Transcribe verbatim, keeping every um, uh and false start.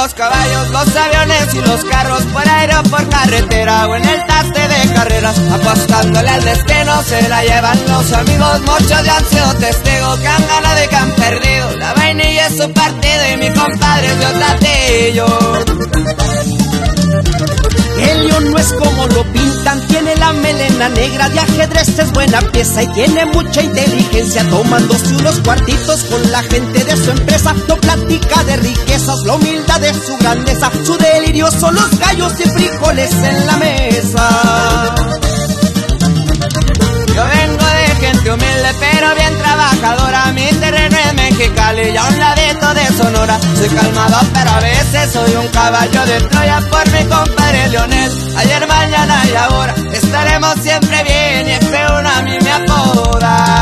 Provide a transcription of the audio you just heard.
los caballos, los aviones y los carros, por aire o por carretera o en el taste de carreras. Apostándole al destino se la llevan los amigos, muchos ya han sido testigos que han ganado y que han perdido. La vainilla es su partido y mi compadre es de Otatillo. El león no es como lo pintan, tiene la melena negra, de ajedrez es buena pieza y tiene mucha inteligencia. Tomándose unos cuartitos con la gente de su empresa, no platica de riquezas, la humildad es su grandeza. Su delirio son los gallos y frijoles en la mesa. Yo vengo de gente humilde pero bien trabajadora, mi terreno es Mexicali y a un ladito de Sonora. Soy calmado pero a veces soy un caballo de Troya por mi compadre Leonel. Ayer, mañana y ahora estaremos siempre bien y F uno a mí me apoda.